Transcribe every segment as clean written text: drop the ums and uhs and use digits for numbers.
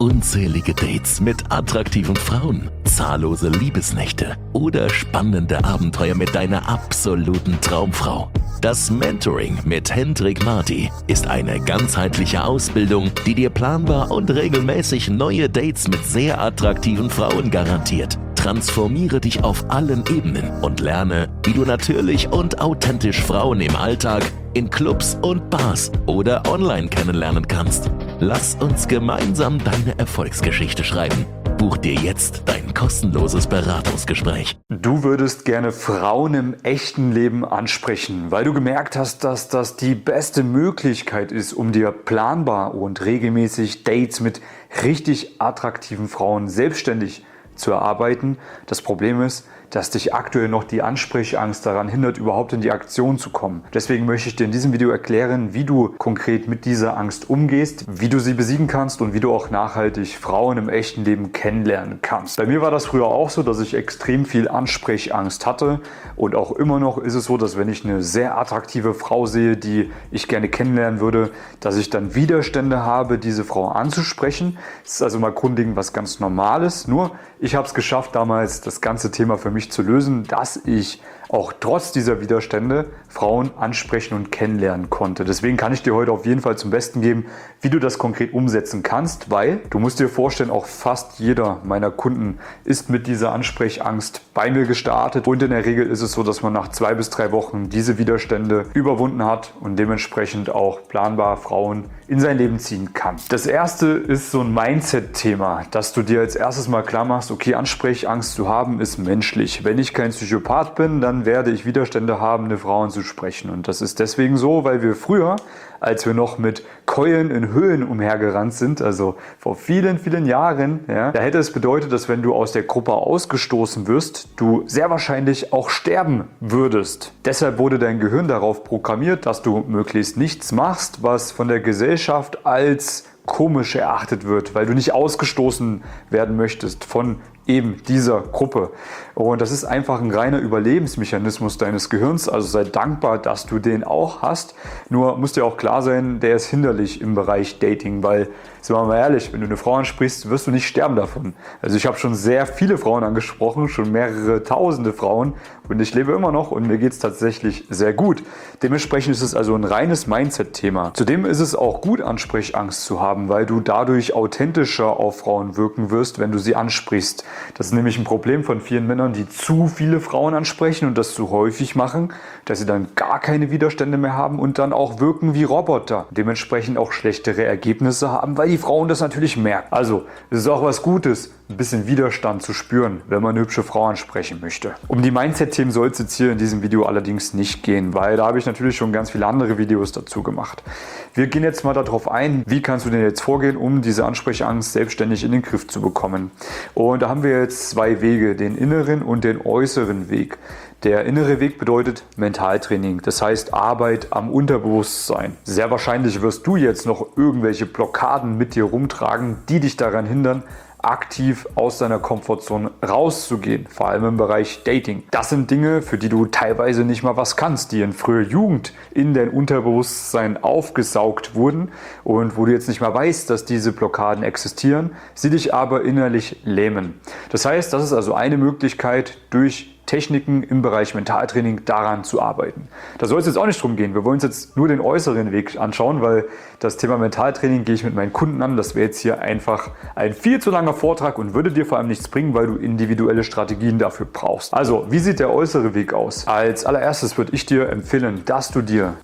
unzählige Dates mit attraktiven Frauen, zahllose Liebesnächte oder spannende Abenteuer mit deiner absoluten Traumfrau. Das Mentoring mit Hendrik Marty ist eine ganzheitliche Ausbildung, die dir planbar und regelmäßig neue Dates mit sehr attraktiven Frauen garantiert. Transformiere dich auf allen Ebenen und lerne, wie du natürlich und authentisch Frauen im Alltag, in Clubs und Bars oder online kennenlernen kannst. Lass uns gemeinsam deine Erfolgsgeschichte schreiben. Buch dir jetzt dein kostenloses Beratungsgespräch. Du würdest gerne Frauen im echten Leben ansprechen, weil du gemerkt hast, dass das die beste Möglichkeit ist, um dir planbar und regelmäßig Dates mit richtig attraktiven Frauen selbstständig zu erarbeiten. Das Problem ist, dass dich aktuell noch die Ansprechangst daran hindert, überhaupt in die Aktion zu kommen. Deswegen möchte ich dir in diesem Video erklären, wie du konkret mit dieser Angst umgehst, wie du sie besiegen kannst und wie du auch nachhaltig Frauen im echten Leben kennenlernen kannst. Bei mir war das früher auch so, dass ich extrem viel Ansprechangst hatte und auch immer noch ist es so, dass wenn ich eine sehr attraktive Frau sehe, die ich gerne kennenlernen würde, dass ich dann Widerstände habe, diese Frau anzusprechen. Das ist also mal grundlegend was ganz Normales, nur ich habe es geschafft, damals das ganze Thema für mich zu lösen, dass ich auch trotz dieser Widerstände Frauen ansprechen und kennenlernen konnte. Deswegen kann ich dir heute auf jeden Fall zum Besten geben, wie du das konkret umsetzen kannst, weil du musst dir vorstellen, auch fast jeder meiner Kunden ist mit dieser Ansprechangst bei mir gestartet und in der Regel ist es so, dass man nach 2 bis 3 Wochen diese Widerstände überwunden hat und dementsprechend auch planbar Frauen in sein Leben ziehen kann. Das erste ist so ein Mindset-Thema, dass du dir als erstes mal klar machst, okay, Ansprechangst zu haben ist menschlich. Wenn ich kein Psychopath bin, dann werde ich Widerstände haben, eine Frau anzusprechen. Und das ist deswegen so, weil wir früher, als wir noch mit Keulen in Höhlen umhergerannt sind, also vor vielen, vielen Jahren, ja, da hätte es bedeutet, dass wenn du aus der Gruppe ausgestoßen wirst, du sehr wahrscheinlich auch sterben würdest. Deshalb wurde dein Gehirn darauf programmiert, dass du möglichst nichts machst, was von der Gesellschaft als komisch erachtet wird, weil du nicht ausgestoßen werden möchtest von eben dieser Gruppe. Und das ist einfach ein reiner Überlebensmechanismus deines Gehirns, also sei dankbar, dass du den auch hast. Nur muss dir auch klar sein, der ist hinderlich im Bereich Dating, weil, sind wir mal ehrlich, wenn du eine Frau ansprichst, wirst du nicht sterben davon. Also ich habe schon sehr viele Frauen angesprochen, schon mehrere tausende Frauen und ich lebe immer noch und mir geht es tatsächlich sehr gut. Dementsprechend ist es also ein reines Mindset-Thema. Zudem ist es auch gut, Ansprechangst zu haben, weil du dadurch authentischer auf Frauen wirken wirst, wenn du sie ansprichst. Das ist nämlich ein Problem von vielen Männern, die zu viele Frauen ansprechen und das zu häufig machen, dass sie dann gar keine Widerstände mehr haben und dann auch wirken wie Roboter. Dementsprechend auch schlechtere Ergebnisse haben, weil die Frauen das natürlich merken. Also, es ist auch was Gutes, ein bisschen Widerstand zu spüren, wenn man eine hübsche Frau ansprechen möchte. Um die Mindset-Themen soll es jetzt hier in diesem Video allerdings nicht gehen, weil da habe ich natürlich schon ganz viele andere Videos dazu gemacht. Wir gehen jetzt mal darauf ein, wie kannst du denn jetzt vorgehen, um diese Ansprechangst selbstständig in den Griff zu bekommen. Und da haben wir jetzt 2 Wege, den inneren und den äußeren Weg. Der innere Weg bedeutet Mentaltraining, das heißt Arbeit am Unterbewusstsein. Sehr wahrscheinlich wirst du jetzt noch irgendwelche Blockaden mit dir rumtragen, die dich daran hindern, aktiv aus deiner Komfortzone rauszugehen, vor allem im Bereich Dating. Das sind Dinge, für die du teilweise nicht mal was kannst, die in früher Jugend in dein Unterbewusstsein aufgesaugt wurden und wo du jetzt nicht mal weißt, dass diese Blockaden existieren, sie dich aber innerlich lähmen. Das heißt, das ist also eine Möglichkeit, durch Techniken im Bereich Mentaltraining daran zu arbeiten. Da soll es jetzt auch nicht drum gehen. Wir wollen uns jetzt nur den äußeren Weg anschauen, weil das Thema Mentaltraining gehe ich mit meinen Kunden an. Das wäre jetzt hier einfach ein viel zu langer Vortrag und würde dir vor allem nichts bringen, weil du individuelle Strategien dafür brauchst. Also, wie sieht der äußere Weg aus? Als allererstes würde ich dir empfehlen, dass du dir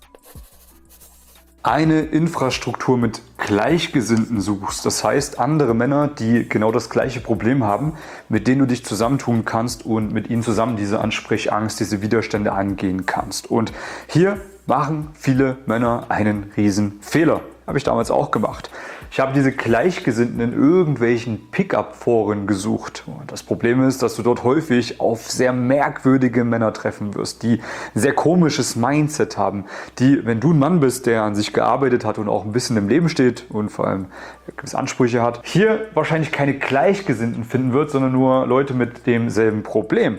eine Infrastruktur mit Gleichgesinnten suchst. Das heißt, andere Männer, die genau das gleiche Problem haben, mit denen du dich zusammentun kannst und mit ihnen zusammen diese Ansprechangst, diese Widerstände angehen kannst. Und hier machen viele Männer einen riesen Fehler. Habe ich damals auch gemacht. Ich habe diese Gleichgesinnten in irgendwelchen Pickup-Foren gesucht. Und das Problem ist, dass du dort häufig auf sehr merkwürdige Männer treffen wirst, die ein sehr komisches Mindset haben, die, wenn du ein Mann bist, der an sich gearbeitet hat und auch ein bisschen im Leben steht und vor allem gewisse Ansprüche hat, hier wahrscheinlich keine Gleichgesinnten finden wird, sondern nur Leute mit demselben Problem.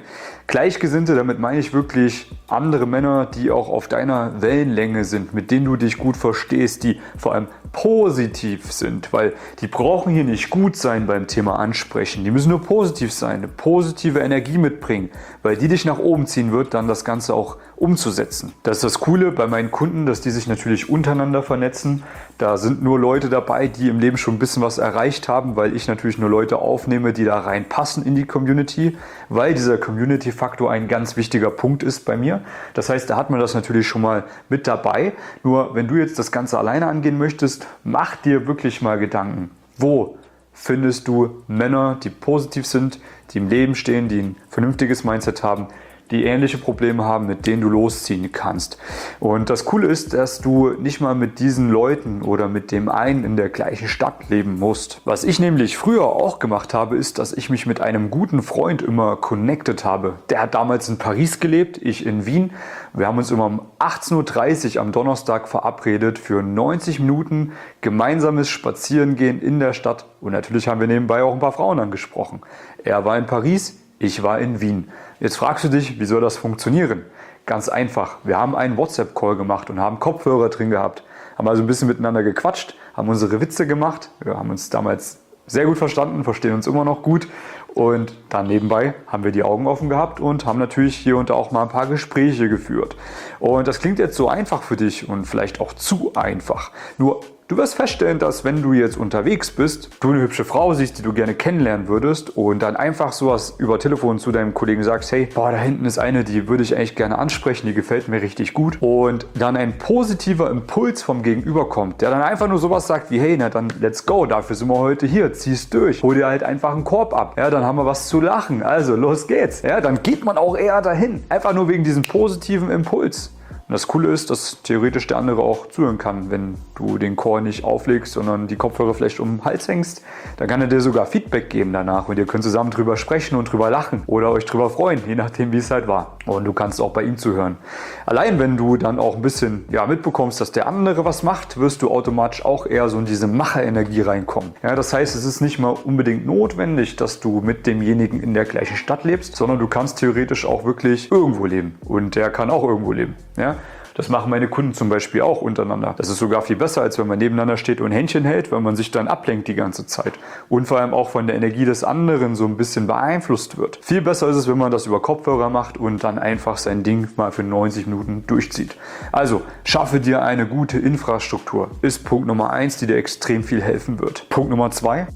Gleichgesinnte, damit meine ich wirklich andere Männer, die auch auf deiner Wellenlänge sind, mit denen du dich gut verstehst, die vor allem positiv sind, weil die brauchen hier nicht gut sein beim Thema Ansprechen, die müssen nur positiv sein, eine positive Energie mitbringen, weil die dich nach oben ziehen wird, dann das Ganze auch umzusetzen. Das ist das Coole bei meinen Kunden, dass die sich natürlich untereinander vernetzen. Da sind nur Leute dabei, die im Leben schon ein bisschen was erreicht haben, weil ich natürlich nur Leute aufnehme, die da reinpassen in die Community, weil dieser Community-Faktor ein ganz wichtiger Punkt ist bei mir. Das heißt, da hat man das natürlich schon mal mit dabei. Nur wenn du jetzt das Ganze alleine angehen möchtest, mach dir wirklich mal Gedanken. Wo findest du Männer, die positiv sind, die im Leben stehen, die ein vernünftiges Mindset haben, die ähnliche Probleme haben, mit denen du losziehen kannst. Und das Coole ist, dass du nicht mal mit diesen Leuten oder mit dem einen in der gleichen Stadt leben musst. Was ich nämlich früher auch gemacht habe, ist, dass ich mich mit einem guten Freund immer connected habe. Der hat damals in Paris gelebt, ich in Wien. Wir haben uns immer um 18:30 Uhr am Donnerstag verabredet für 90 Minuten gemeinsames Spazierengehen in der Stadt. Und natürlich haben wir nebenbei auch ein paar Frauen angesprochen. Er war in Paris, ich war in Wien. Jetzt fragst du dich, wie soll das funktionieren? Ganz einfach. Wir haben einen WhatsApp-Call gemacht und haben Kopfhörer drin gehabt. Haben also ein bisschen miteinander gequatscht, haben unsere Witze gemacht. Wir haben uns damals sehr gut verstanden, verstehen uns immer noch gut. Und dann nebenbei haben wir die Augen offen gehabt und haben natürlich hier und da auch mal ein paar Gespräche geführt. Und das klingt jetzt so einfach für dich und vielleicht auch zu einfach. Nur du wirst feststellen, dass wenn du jetzt unterwegs bist, du eine hübsche Frau siehst, die du gerne kennenlernen würdest und dann einfach sowas über Telefon zu deinem Kollegen sagst, hey, boah, da hinten ist eine, die würde ich eigentlich gerne ansprechen, die gefällt mir richtig gut. Und dann ein positiver Impuls vom Gegenüber kommt, der dann einfach nur sowas sagt wie, hey, na dann let's go, dafür sind wir heute hier, zieh's durch. Hol dir halt einfach einen Korb ab. Ja, dann haben wir was zu lachen. Also los geht's. Ja, dann geht man auch eher dahin. Einfach nur wegen diesem positiven Impuls. Und das Coole ist, dass theoretisch der andere auch zuhören kann, wenn du den Call nicht auflegst, sondern die Kopfhörer vielleicht um den Hals hängst. Dann kann er dir sogar Feedback geben danach und ihr könnt zusammen drüber sprechen und drüber lachen oder euch drüber freuen, je nachdem wie es halt war. Und du kannst auch bei ihm zuhören. Allein wenn du dann auch ein bisschen mitbekommst, dass der andere was macht, wirst du automatisch auch eher so in diese Macherenergie reinkommen. Ja, das heißt, es ist nicht mal unbedingt notwendig, dass du mit demjenigen in der gleichen Stadt lebst, sondern du kannst theoretisch auch wirklich irgendwo leben und der kann auch irgendwo leben. Ja? Das machen meine Kunden zum Beispiel auch untereinander. Das ist sogar viel besser, als wenn man nebeneinander steht und Händchen hält, weil man sich dann ablenkt die ganze Zeit. Und vor allem auch von der Energie des anderen so ein bisschen beeinflusst wird. Viel besser ist es, wenn man das über Kopfhörer macht und dann einfach sein Ding mal für 90 Minuten durchzieht. Also, schaffe dir eine gute Infrastruktur. Ist Punkt Nummer 1, die dir extrem viel helfen wird. Punkt Nummer 2.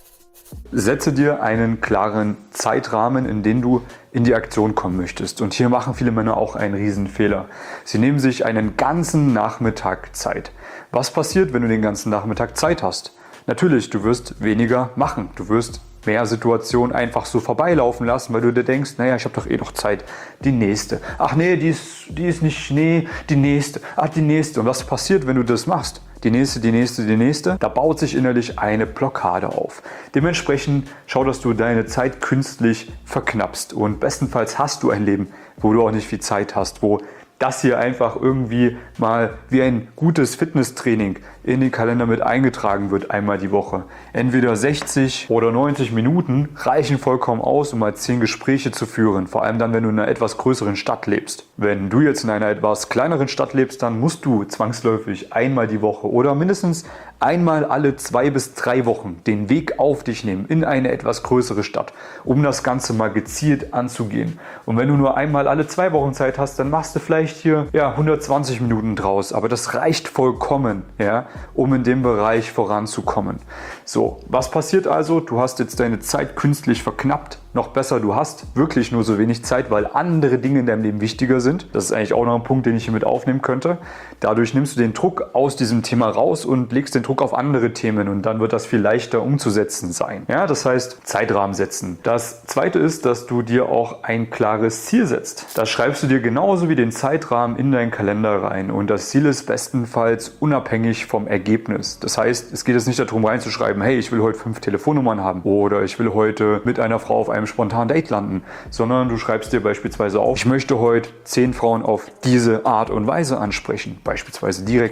Setze dir einen klaren Zeitrahmen, in den du in die Aktion kommen möchtest. Und hier machen viele Männer auch einen riesen Fehler. Sie nehmen sich einen ganzen Nachmittag Zeit. Was passiert, wenn du den ganzen Nachmittag Zeit hast? Natürlich, du wirst weniger machen. Du wirst mehr Situationen einfach so vorbeilaufen lassen, weil du dir denkst, naja, ich habe doch eh noch Zeit. Die nächste. Ach nee, die ist nicht, nee, die nächste. Ach, die nächste. Und was passiert, wenn du das machst? Die nächste. Da baut sich innerlich eine Blockade auf. Dementsprechend schau, dass du deine Zeit künstlich verknappst. Und bestenfalls hast du ein Leben, wo du auch nicht viel Zeit hast, wo das hier einfach irgendwie mal wie ein gutes Fitnesstraining in den Kalender mit eingetragen wird, einmal die Woche. Entweder 60 oder 90 Minuten reichen vollkommen aus, um mal 10 Gespräche zu führen, vor allem dann, wenn du in einer etwas größeren Stadt lebst. Wenn du jetzt in einer etwas kleineren Stadt lebst, dann musst du zwangsläufig einmal die Woche oder mindestens einmal alle 2 bis 3 Wochen den Weg auf dich nehmen in eine etwas größere Stadt, um das Ganze mal gezielt anzugehen. Und wenn du nur einmal alle 2 Wochen Zeit hast, dann machst du vielleicht hier 120 Minuten draus, aber das reicht vollkommen, um in dem Bereich voranzukommen. So, was passiert also? Du hast jetzt deine Zeit künstlich verknappt. Noch besser, du hast wirklich nur so wenig Zeit, weil andere Dinge in deinem Leben wichtiger sind. Das ist eigentlich auch noch ein Punkt, den ich hier mit aufnehmen könnte. Dadurch nimmst du den Druck aus diesem Thema raus und legst den Druck auf andere Themen und dann wird das viel leichter umzusetzen sein. Ja, das heißt, Zeitrahmen setzen. Das zweite ist, dass du dir auch ein klares Ziel setzt. Das schreibst du dir genauso wie den Zeitrahmen in deinen Kalender rein und das Ziel ist bestenfalls unabhängig vom Ergebnis. Das heißt, es geht jetzt nicht darum reinzuschreiben, hey, ich will heute 5 Telefonnummern haben oder ich will heute mit einer Frau auf einem spontanen Date landen, sondern du schreibst dir beispielsweise auf, ich möchte heute 10 Frauen auf diese Art und Weise ansprechen, beispielsweise direkt,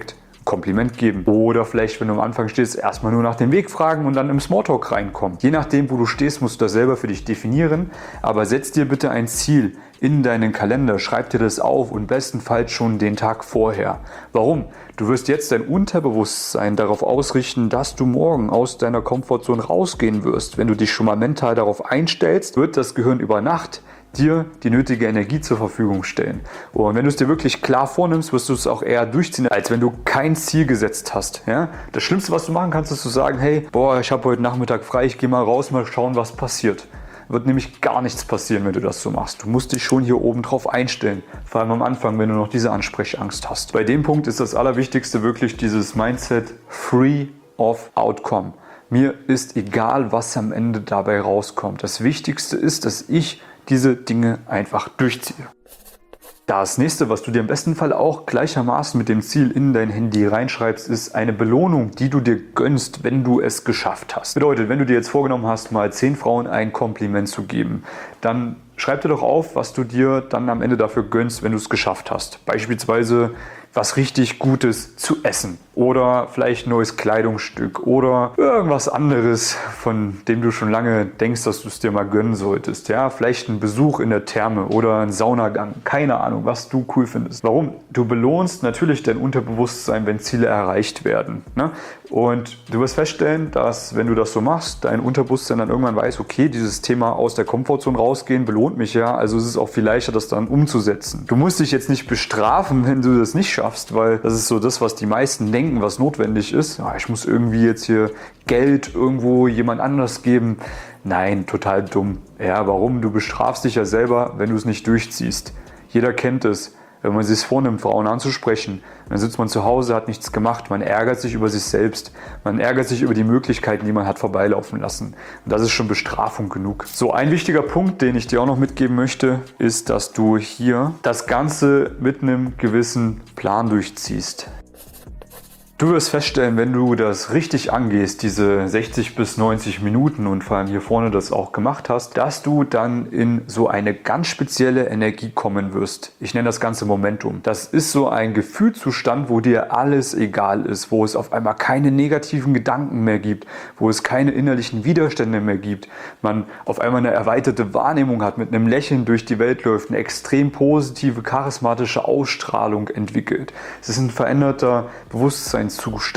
Kompliment geben. Oder vielleicht, wenn du am Anfang stehst, erstmal nur nach dem Weg fragen und dann im Smalltalk reinkommen. Je nachdem, wo du stehst, musst du das selber für dich definieren. Aber setz dir bitte ein Ziel in deinen Kalender, schreib dir das auf und bestenfalls schon den Tag vorher. Warum? Du wirst jetzt dein Unterbewusstsein darauf ausrichten, dass du morgen aus deiner Komfortzone rausgehen wirst. Wenn du dich schon mal mental darauf einstellst, wird das Gehirn über Nacht dir die nötige Energie zur Verfügung stellen. Und wenn du es dir wirklich klar vornimmst, wirst du es auch eher durchziehen, als wenn du kein Ziel gesetzt hast. Ja? Das Schlimmste, was du machen kannst, ist zu sagen, hey, ich habe heute Nachmittag frei, ich gehe mal raus, mal schauen, was passiert. Wird nämlich gar nichts passieren, wenn du das so machst. Du musst dich schon hier oben drauf einstellen. Vor allem am Anfang, wenn du noch diese Ansprechangst hast. Bei dem Punkt ist das Allerwichtigste wirklich dieses Mindset free of outcome. Mir ist egal, was am Ende dabei rauskommt. Das Wichtigste ist, dass ich diese Dinge einfach durchziehe. Das nächste, was du dir im besten Fall auch gleichermaßen mit dem Ziel in dein Handy reinschreibst, ist eine Belohnung, die du dir gönnst, wenn du es geschafft hast. Bedeutet, wenn du dir jetzt vorgenommen hast, mal 10 Frauen ein Kompliment zu geben, dann schreib dir doch auf, was du dir dann am Ende dafür gönnst, wenn du es geschafft hast. Beispielsweise was richtig Gutes zu essen oder vielleicht ein neues Kleidungsstück oder irgendwas anderes, von dem du schon lange denkst, dass du es dir mal gönnen solltest. Ja, vielleicht ein Besuch in der Therme oder ein Saunagang, keine Ahnung, was du cool findest. Warum? Du belohnst natürlich dein Unterbewusstsein, wenn Ziele erreicht werden. Ne? Und du wirst feststellen, dass wenn du das so machst, dein Unterbewusstsein dann irgendwann weiß, okay, dieses Thema aus der Komfortzone rausgehen belohnt mich ja, also ist es auch viel leichter, das dann umzusetzen. Du musst dich jetzt nicht bestrafen, wenn du das nicht schaffst, weil das ist so das, was die meisten denken, was notwendig ist. Ja, ich muss irgendwie jetzt hier Geld irgendwo jemand anders geben. Nein, total dumm. Ja, warum? Du bestrafst dich ja selber, wenn du es nicht durchziehst. Jeder kennt es. Wenn man sich vornimmt, Frauen anzusprechen, dann sitzt man zu Hause, hat nichts gemacht. Man ärgert sich über sich selbst. Man ärgert sich über die Möglichkeiten, die man hat vorbeilaufen lassen. Und das ist schon Bestrafung genug. So, ein wichtiger Punkt, den ich dir auch noch mitgeben möchte, ist, dass du hier das Ganze mit einem gewissen Plan durchziehst. Du wirst feststellen, wenn du das richtig angehst, diese 60 bis 90 Minuten und vor allem hier vorne das auch gemacht hast, dass du dann in so eine ganz spezielle Energie kommen wirst. Ich nenne das Ganze Momentum. Das ist so ein Gefühlszustand, wo dir alles egal ist, wo es auf einmal keine negativen Gedanken mehr gibt, wo es keine innerlichen Widerstände mehr gibt. Man auf einmal eine erweiterte Wahrnehmung hat, mit einem Lächeln durch die Welt läuft, eine extrem positive, charismatische Ausstrahlung entwickelt. Es ist ein veränderter Bewusstseinszustand.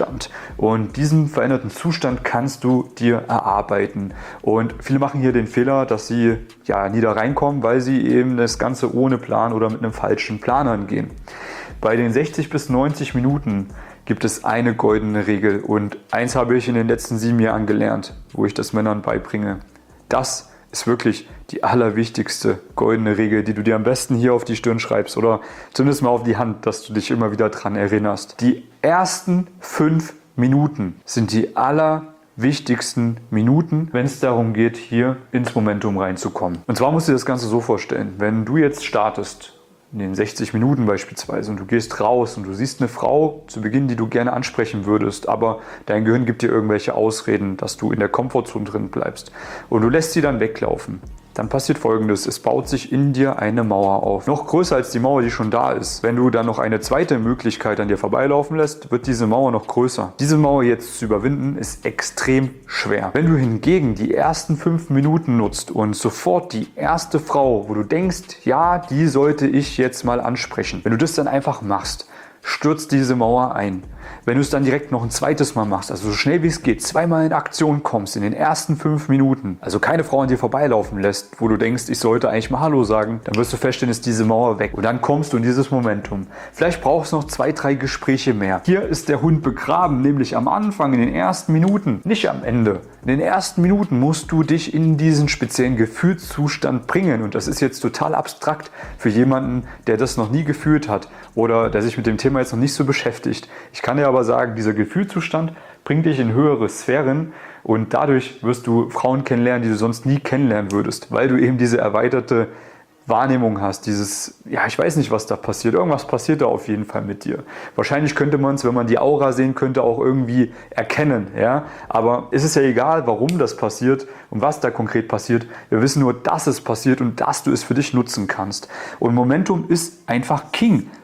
Und diesen veränderten Zustand kannst du dir erarbeiten. Und viele machen hier den Fehler, dass sie nie da reinkommen, weil sie eben das Ganze ohne Plan oder mit einem falschen Plan angehen. Bei den 60 bis 90 Minuten gibt es eine goldene Regel und eins habe ich in den letzten 7 Jahren gelernt, wo ich das Männern beibringe. Das ist wirklich die allerwichtigste goldene Regel, die du dir am besten hier auf die Stirn schreibst oder zumindest mal auf die Hand, dass du dich immer wieder dran erinnerst. Die ersten 5 Minuten sind die allerwichtigsten Minuten, wenn es darum geht, hier ins Momentum reinzukommen. Und zwar musst du dir das Ganze so vorstellen, wenn du jetzt startest, in den 60 Minuten beispielsweise, und du gehst raus und du siehst eine Frau zu Beginn, die du gerne ansprechen würdest, aber dein Gehirn gibt dir irgendwelche Ausreden, dass du in der Komfortzone drin bleibst und du lässt sie dann weglaufen. Dann passiert Folgendes, es baut sich in dir eine Mauer auf. Noch größer als die Mauer, die schon da ist. Wenn du dann noch eine zweite Möglichkeit an dir vorbeilaufen lässt, wird diese Mauer noch größer. Diese Mauer jetzt zu überwinden, ist extrem schwer. Wenn du hingegen die ersten 5 Minuten nutzt und sofort die erste Frau, wo du denkst, ja, die sollte ich jetzt mal ansprechen. Wenn du das dann einfach machst, stürzt diese Mauer ein. Wenn du es dann direkt noch ein zweites Mal machst, also so schnell wie es geht, 2-mal in Aktion kommst in den ersten 5 Minuten, also keine Frau an dir vorbeilaufen lässt, wo du denkst, ich sollte eigentlich mal Hallo sagen, dann wirst du feststellen, ist diese Mauer weg. Und dann kommst du in dieses Momentum. Vielleicht brauchst du noch 2-3 Gespräche mehr. Hier ist der Hund begraben, nämlich am Anfang, in den ersten Minuten, nicht am Ende. In den ersten Minuten musst du dich in diesen speziellen Gefühlszustand bringen. Und das ist jetzt total abstrakt für jemanden, der das noch nie gefühlt hat oder der sich mit dem Thema jetzt noch nicht so beschäftigt. Ich kann dir aber sagen, dieser Gefühlszustand bringt dich in höhere Sphären und dadurch wirst du Frauen kennenlernen, die du sonst nie kennenlernen würdest, weil du eben diese erweiterte Wahrnehmung hast, dieses, ich weiß nicht, was da passiert, irgendwas passiert da auf jeden Fall mit dir. Wahrscheinlich könnte man es, wenn man die Aura sehen könnte, auch irgendwie erkennen, ja, aber es ist ja egal, warum das passiert und was da konkret passiert. Wir wissen nur, dass es passiert und dass du es für dich nutzen kannst. Und Momentum ist einfach King.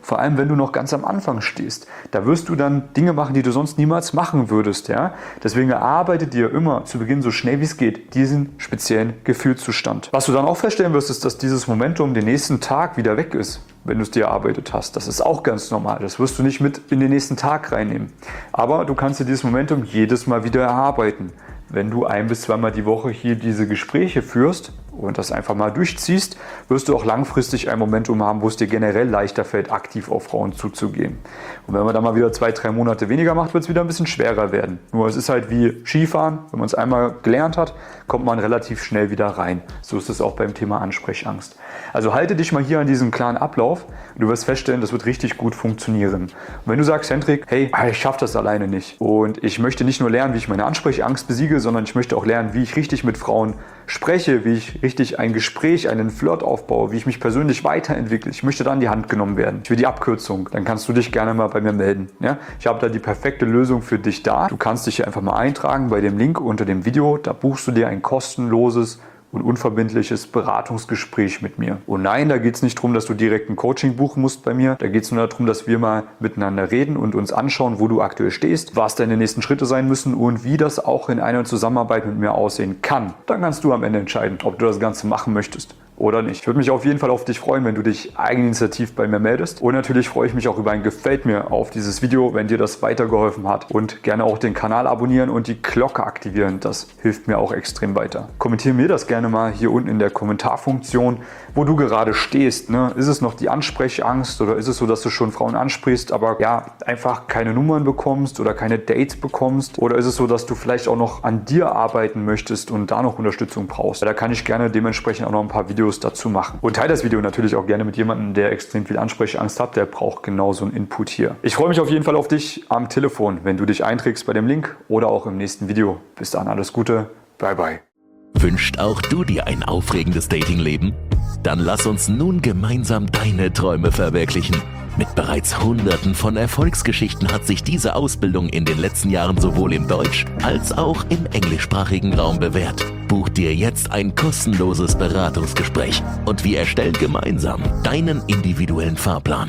Vor allem, wenn du noch ganz am Anfang stehst. Da wirst du dann Dinge machen, die du sonst niemals machen würdest. Ja? Deswegen erarbeite dir immer zu Beginn so schnell wie es geht diesen speziellen Gefühlszustand. Was du dann auch feststellen wirst, ist, dass dieses Momentum den nächsten Tag wieder weg ist, wenn du es dir erarbeitet hast. Das ist auch ganz normal. Das wirst du nicht mit in den nächsten Tag reinnehmen. Aber du kannst dir dieses Momentum jedes Mal wieder erarbeiten. Wenn du 1- bis 2-mal die Woche hier diese Gespräche führst und das einfach mal durchziehst, wirst du auch langfristig ein Momentum haben, wo es dir generell leichter fällt, aktiv auf Frauen zuzugehen. Und wenn man dann mal wieder 2-3 Monate weniger macht, wird es wieder ein bisschen schwerer werden. Nur es ist halt wie Skifahren. Wenn man es einmal gelernt hat, kommt man relativ schnell wieder rein. So ist es auch beim Thema Ansprechangst. Also halte dich mal hier an diesen klaren Ablauf und du wirst feststellen, das wird richtig gut funktionieren. Und wenn du sagst, Hendrik, hey, ich schaffe das alleine nicht und ich möchte nicht nur lernen, wie ich meine Ansprechangst besiege, sondern ich möchte auch lernen, wie ich richtig mit Frauen spreche, wie ich richtig ein Gespräch, einen Flirt aufbaue, wie ich mich persönlich weiterentwickle. Ich möchte da an die Hand genommen werden. Ich will die Abkürzung. Dann kannst du dich gerne mal bei mir melden. Ja? Ich habe da die perfekte Lösung für dich da. Du kannst dich hier einfach mal eintragen bei dem Link unter dem Video. Da buchst du dir ein kostenloses und unverbindliches Beratungsgespräch mit mir. Und nein, da geht es nicht darum, dass du direkt ein Coaching buchen musst bei mir. Da geht es nur darum, dass wir mal miteinander reden und uns anschauen, wo du aktuell stehst, was deine nächsten Schritte sein müssen und wie das auch in einer Zusammenarbeit mit mir aussehen kann. Dann kannst du am Ende entscheiden, ob du das Ganze machen möchtest oder nicht. Ich würde mich auf jeden Fall auf dich freuen, wenn du dich eigeninitiativ bei mir meldest. Und natürlich freue ich mich auch über ein Gefällt mir auf dieses Video, wenn dir das weitergeholfen hat. Und gerne auch den Kanal abonnieren und die Glocke aktivieren. Das hilft mir auch extrem weiter. Kommentiere mir das gerne mal hier unten in der Kommentarfunktion, wo du gerade stehst. Ne? Ist es noch die Ansprechangst oder ist es so, dass du schon Frauen ansprichst, aber ja, einfach keine Nummern bekommst oder keine Dates bekommst? Oder ist es so, dass du vielleicht auch noch an dir arbeiten möchtest und da noch Unterstützung brauchst? Da kann ich gerne dementsprechend auch noch ein paar Videos dazu machen. Und teile das Video natürlich auch gerne mit jemandem, der extrem viel Ansprechangst hat. Der braucht genauso einen Input hier. Ich freue mich auf jeden Fall auf dich am Telefon, wenn du dich einträgst bei dem Link oder auch im nächsten Video. Bis dann, alles Gute. Bye, bye. Wünscht auch du dir ein aufregendes Datingleben? Dann lass uns nun gemeinsam deine Träume verwirklichen. Mit bereits Hunderten von Erfolgsgeschichten hat sich diese Ausbildung in den letzten Jahren sowohl im Deutsch- als auch im englischsprachigen Raum bewährt. Buch dir jetzt ein kostenloses Beratungsgespräch und wir erstellen gemeinsam deinen individuellen Fahrplan.